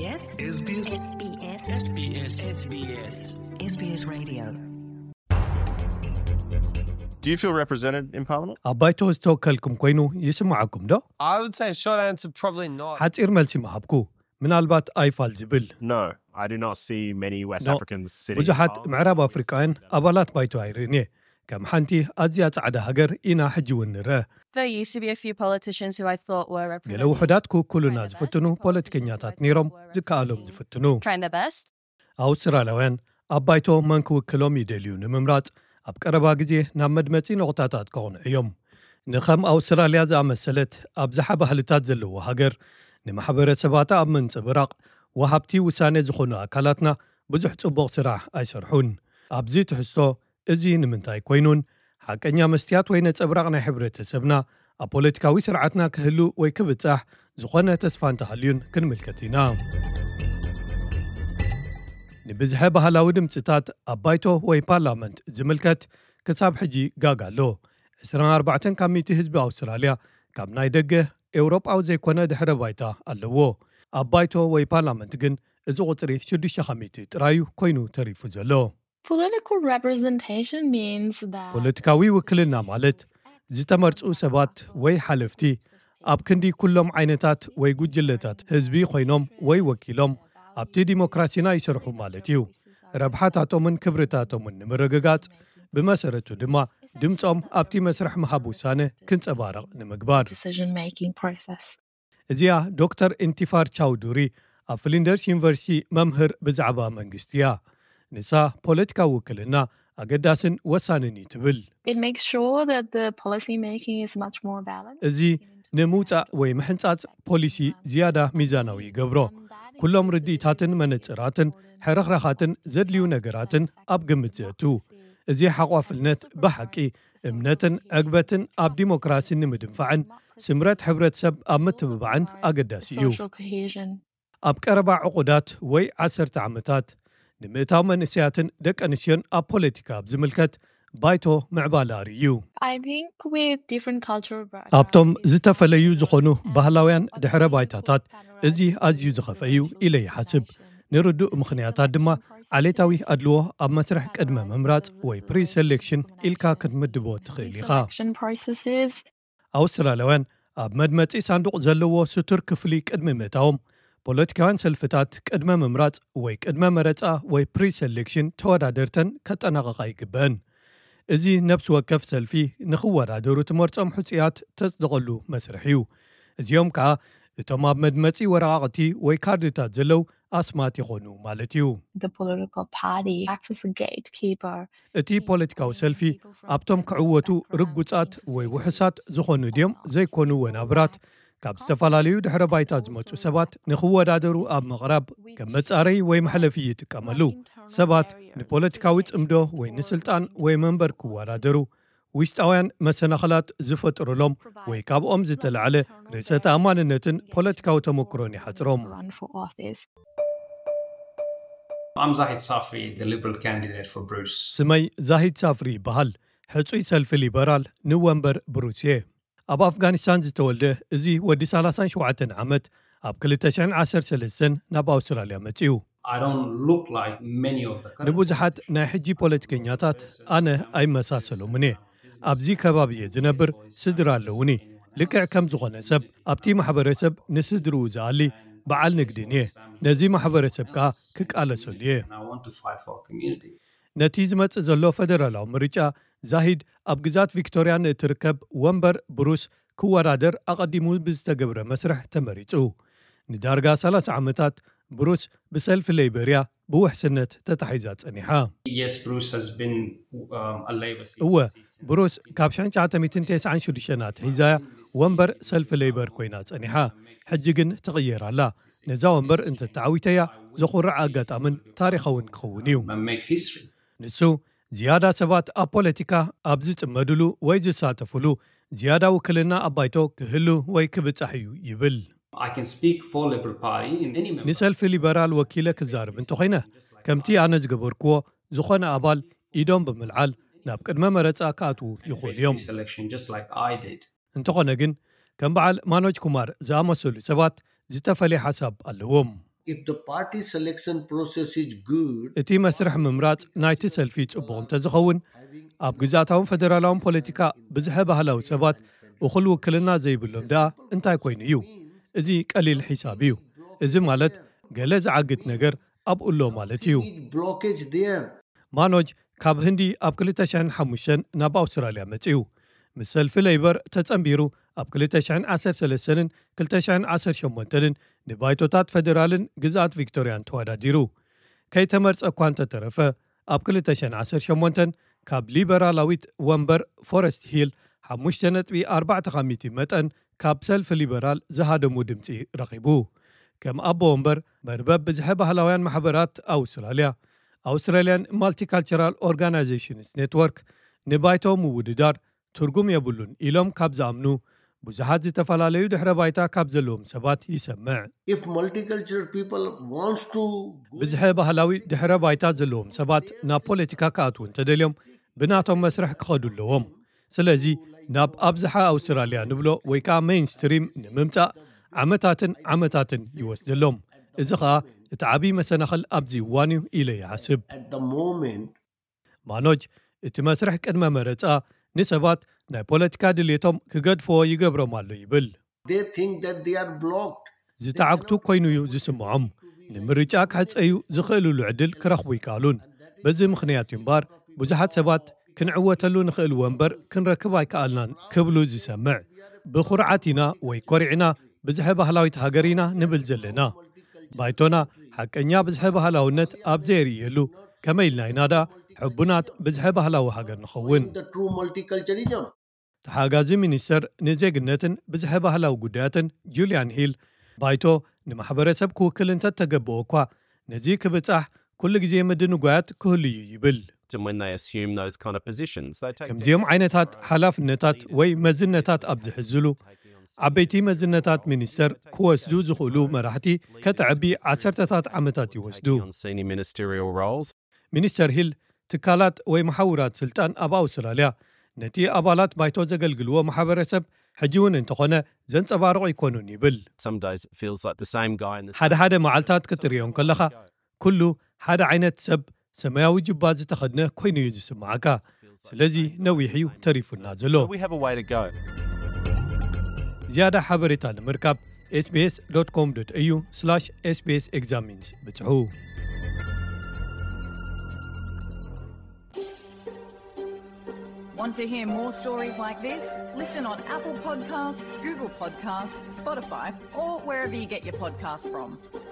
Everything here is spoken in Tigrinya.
SBS Radio. Do you feel represented in Parliament? አባይቶ ዝተወከልኩም ኮይኑ ይስማዓኩም ዶ? I would say short answer probably not. ሓፂር መልሲ መሃብኩ ምናልባት ኣይፋል ዝብል No, I do not see many West No. Africans sitting. ብዙሓት ምዕራብ ኣፍሪቃውያን ኣባላት ባይቶ ኣይርአን እየ ከም ሓንቲ ኣዝያ ጻዕዳ ሃገር ኢና ሕጂ እውን ንርአ There used to be a few politicians who I thought were ገለ representing ውሕዳት ክውክሉና ዝፍትኑ ፖለቲከኛታት ነይሮም ዝከኣሎም ዝፍትኑ trying their best. ኣውስትራልያውያን ኣብ ባይቶ መን ክውክሎም ይደልዩ ንምምራጽ ኣብ ቀረባ ግዜ ናብ መድመጺ ነቑጣታት ከኾኑ እዮም ንኸም ኣውስትራልያ ዝኣመሰለት ኣብዝሓ ባህልታት ዘለዎ ሃገር ንማሕበረሰባታ ኣብ ምንጽብራቕ ወሃብቲ ውሳነ ዝኾኑ ኣካላትና ብዙሕ ጽቡቕ ስራሕ ኣይሰርሑን ኣብዚ ትሕዝቶ እዚ ንምንታይ ኮይኑን ሓቀኛ መስትያት ወይ ነጸብራቕ ናይ ሕብረተሰብና ኣብ ፖለቲካዊ ስርዓትና ክህሉ ወይ ክብጻሕ ዝኾነ ተስፋ እንተሃልዩን ክንምልከት ኢና ንብዝሐ ባህላዊ ድምፅታት ኣብ ባይቶ ወይ ፓርላመንት ዝምልከት ክሳብ ሕጂ ጋግ ኣሎ 24 ካብ ሚእቲ ህዝቢ ኣውስትራልያ ካብ ናይ ደገ ኤውሮጳዊ ዘይኮነ ድሕረ ባይታ ኣለዎ ኣብ ባይቶ ወይ ፓርላመንት ግን እዚ ቁፅሪ 6 ካብ ሚእቲ ጥራዩ ኮይኑ ተሪፉ ዘሎ Political representation means that ፖለቲካዊ ውክልና ማለት ዝተመርፁ ሰባት ወይ ሓለፍቲ ኣብ ክንዲ ኩሎም ዓይነታት ወይ ጉጅለታት ህዝቢ ኮይኖም ወይ ወኪሎም ኣብቲ ዲሞክራሲና ይሰርሑ ማለት እዩ ረብሓታቶምን ክብርታቶምን ንምርግጋጽ ብመሰረቱ ድማ ድምፆም ኣብቲ መስርሕ ምሃብ ውሳነ ክንጸባረቕ ንምግባር decision-making process. እዚኣ ዶክተር ኢንቲፋር ቻውዱሪ ኣብ ፍሊንደርስ ዩኒቨርሲቲ መምህር ብዛዕባ መንግስቲ እያ ንሳ ፖለቲካዊ ውክልና ኣገዳስን ወሳንን እዩ ትብል It makes sure that the policy making is much more balanced. እዚ ንምውፃእ ወይ ምሕንጻጽ ፖሊሲ ዝያዳ ሚዛናዊ ይገብሮ ኩሎም ርድኢታትን መነጽራትን ሕርኽራኻትን ዘድልዩ ነገራትን ኣብ ግምት ዘእቱ እዚ ሓቋፍልነት ብሓቂ እምነትን ዕግበትን ኣብ ዲሞክራሲ ንምድንፋዕን ስምረት ሕብረተሰብ ኣብ ምትብባዕን ኣገዳሲ እዩ Social cohesion. ኣብ ቀረባ ዕቑዳት ወይ 10 ዓመታት ንምእታው መንእስያትን ደቂ ኣንስትዮን ኣብ ፖለቲካ ዝምልከት ባይቶ ምዕባላሪ እዩ I think with different cultural ኣብቶም ዝተፈለዩ ዝኾኑ ባህላውያን ድሕረ ባይታታት እዚ ኣዝዩ ዝኸፈ እዩ ኢለ ይሓስብ ንርዱእ ምኽንያታት ድማ ዓሌታዊ ኣድልዎ ኣብ መስርሕ ቅድመ ምምራጽ ወይ ፕሪ-ሴሌክሽን ኢልካ ክትምድቦ ትኽእል ኢኻ selection processes. ኣውስትራልያውያን ኣብ መድመጺ ሳንዱቕ ዘለዎ ስቱር ክፍሊ ቅድሚ ምእታዎም ፖለቲካውያን ሰልፍታት ቅድመ ምምራጽ ወይ ቅድመ መረጻ ወይ ፕሪ-ሴሌክሽን ተወዳደርተን ከጠናቐቓ ይግበአን እዚ ነብሲ ወከፍ ሰልፊ ንኽወዳደሩ ትመርጾም ሕፅያት ተጽድቐሉ መስርሕ እዩ እዚኦም ከዓ እቶም ኣብ መድመጺ ወረቓቕቲ ወይ ካርድታት ዘለው ኣስማት ይኾኑ ማለት እዩ The political party acts as a gatekeeper. እቲ ፖለቲካዊ ሰልፊ ኣብቶም ክዕወቱ ርጉጻት ወይ ውሕሳት ዝኾኑ ድዮም ዘይኮኑ ወናብራት ካብ ዝተፈላለዩ ድሕረ ባይታ ዝመፁ ሰባት ንኽወዳደሩ ኣብ ምቕራብ ከም መጻረይ ወይ መሕለፊ ይጥቀመሉ ሰባት ንፖለቲካዊ ጽምዶ ወይ ንስልጣን ወይ መንበር ክወዳደሩ ውሽጣውያን መሰናኽላት ዝፈጥሩሎም ወይ ካብኦም ዝተለዓለ ርእሰ ተኣማንነትን ፖለቲካዊ ተመክሮን ይሓፅሮም Run for office. I'm Zahid Safri, the Liberal candidate for Bruce. ስመይ ዛሂድ ሳፍሪ ይበሃል ሕፁይ ሰልፊ ሊበራል ንወንበር ብሩስ እየ ኣብ ኣፍጋኒስታን ዝተወልደ እዚ ወዲ 37 ዓመት ኣብ 2013 ናብ ኣውስትራልያ መጺኡ I don't look like many of the current ንብዙሓት ናይ ሕጂ ፖለቲከኛታት ኣነ ኣይመሳሰሎምን እየ ኣብዚ ከባቢ እየ ዝነብር ስድራ ኣለውኒ ልክዕ ከም ዝኾነ ሰብ ኣብቲ ማሕበረሰብ ንስድርኡ ዝኣሊ በዓል ንግድን እየ ነዚ ማሕበረሰብ ከዓ ክቃለሰሉ እየ and I want to fight for our community. ነቲ ዝመጽእ ዘሎ ፈደራላዊ ምርጫ ዛሂድ ኣብ ግዛት ቪክቶርያ እትርከብ ወንበር ብሩስ ክወዳደር ኣቐዲሙ ብዝተገብረ መስርሕ ተመሪጹ ንዳርጋ 30 ዓመታት ብሩስ ብሰልፊ ሌይበርያ ብውሕስነት ተታሒዛ ጸኒሓ Yes, Bruce has been a Labour seat. እወ ብሩስ ካብ 1996 ኣትሒዛያ ወንበር ሰልፊ ሌይበር ኮይና ጸኒሓ ሕጂ ግን ትቕየራላ ነዛ ወንበር እንተተዓዊተያ ዘኹርዕ ኣጋጣምን ታሪኻውን ክኸውን እዩ And make history. ንሱ ዝያዳ ሰባት ኣብ ፖለቲካ ኣብ ዝጽመድሉ ወይ ዝሳተፍሉ ዝያዳ ውክልና ኣብ ባይቶ ክህሉ ወይ ክብጻሕ እዩ ይብል I can speak for Liberal Party in any member. ንሰልፊ ሊበራል ወኪለ ክዛርብ እንተኾይነ ከምቲ ኣነ ዝገበርክዎ ዝኾነ ኣባል ኢዶም ብምልዓል ናብ ቅድመ መረጻ ክኣትዉ ይኽእሉ እዮም This election just like I did. እንተኾነ ግን ከም በዓል ማኖጅ ኩማር ዝኣመሰሉ ሰባት ዝተፈለየ ሓሳብ ኣለዎም If the party selection process is good, እቲ መስርሕ ምምራጽ ናይቲ ሰልፊ ጽቡቕ እንተዝኸውን ኣብ ግዛታውን ፈደራላውን ፖለቲካ ብዙሕ ባህላዊ ሰባት እኹል ውክልና ዘይብሎም ደኣ እንታይ ኮይኑ እዩ? እዚ ቀሊል ሒሳብ እዩ። እዚ ማለት ገለ ዝዓግት ነገር ኣብኡሎ ማለት እዩ። blockage there. ማኖጅ ካብ ህንዲ ኣብ 2005 ናብ ኣውስትራልያ መጺኡ ምስ ሰልፊ ሌይበር ተጸንቢሩ ኣብ 2013ን 2018ን ንባይቶታት ፌደራልን ግዛት ቪክቶርያን ተወዳዲሩ ከይተመርጸ እኳ እንተተረፈ ኣብ 2018 ካብ ሊበራላዊት ወንበር ፎረስት ሂል 5.4 መጠን ካብ ሰልፊ ሊበራል ዝሃደሙ ድምፂ ረኺቡ ከም ኣቦ ወንበር መርበብ ብዙሕ ባህላውያን ማሕበራት ኣውስትራልያን ማልቲካልቸራል ኦርጋናይዜሽንስ ኔትወርክ ንባይቶ ምውድዳር ትርጉም የብሉን ኢሎም ካብ ዝኣምኑ ብዙሓት ዝተፈላለዩ ድሕረ ባይታ ካብ ዘለዎም ሰባት ይሰምዕ። If multicultural people wants to ብዙሕ ባህላዊ ድሕረ ባይታ ዘለዎም ሰባት ናብ ፖለቲካ ክኣትው እንተደልዮም ብናቶም መስርሕ ክኸዱ ኣለዎም። ስለዚ ናብ ኣብዝሓ ኣውስትራልያ ንብሎ ወይ ከዓ ሜይንስትሪም ንምምጻእ ዓመታትን ይወስደሎም። እዚ ከዓ እቲ ዓብይ መሰናኽል ኣብዚ እዋን እዩ ኢለ ይሓስብ። at the moment ማኖጅ እቲ መስርሕ ቅድመ መረጻ ንሰባት ናይ ፖለቲካ ድሌቶም ክገድፍዎ ይገብሮም ኣሎ ይብል። they think that they are blocked. ዝተዓግቱ ኮይኑ እዩ ዝስምዖም ንምርጫ ክሕፀዩ ዝኽእልሉ ዕድል ክረኽቡ ይካሉን። በዚ ምኽንያት እምበር ብዙሓት ሰባት ክንዕወተሉ ንኽእል ወንበር ክንረክብ ኣይከኣልናን ክብሉ ዝሰምዕ ብኹርዓት ኢና ወይ ኮሪዕና ብዙሕ ባህላዊት ሃገር ኢና ንብል ዘለና ባይቶና ሓቀኛ ብዙሕ ባህላውነት ኣብ ዘይርየሉ ከመይ ኢልና ኢና ዳ ሕቡናት ብዙሕ ባህላዊ ሃገር ንኸውን። The true multiculturalism. ተሓጋዚ ሚኒስተር ንዜግነትን ብዙሕ ባህላዊ ጉዳያትን ጁልያን ሂል ባይቶ ንማሕበረሰብ ክውክል እንተተገብኦ እኳ ነዚ ክብጻሕ ኩሉ ግዜ ምድንጓያት ክህሉ እዩ ይብል። when they assume those kind of positions. They take ከምዚኦም ዓይነታት ሓላፍነታት ወይ መዝነታት ኣብ ዝሕዝሉ ዓበይቲ መዝነታት ሚኒስተር ክወስዱ ዝኽእሉ መራሕቲ ከተዕቢ ዓሰርተታት ዓመታት ይወስዱ። on senior ministerial roles. ሚኒስተር ሂል ትካላት ወይ መሓውራት ስልጣን ኣብ ኣውስትራልያ ነቲ ኣባላት ባይቶ ዘገልግልዎ ማሕበረሰብ ሕጂ እውን እንተኾነ ዘንጸባርቑ ይኮኑን ይብል። Some days it feels like the same guy in the ሓደ መዓልታት ክትሪኦም ከለኻ ኩሉ ሓደ ዓይነት ሰብ ሰማያዊ ጅባ ዝተኸድነ ኮይኑ እዩ ዝስምዓካ። ስለዚ ነዊሕ እዩ ተሪፉና ዘሎ። So we have a way to go. ዝያዳ ሓበሬታ ንምርካብ sbs.com.au/sbsexamines ብጽሑ። Want to hear more stories like this? Listen on Apple Podcasts, Google Podcasts, Spotify, or wherever you get your podcasts from.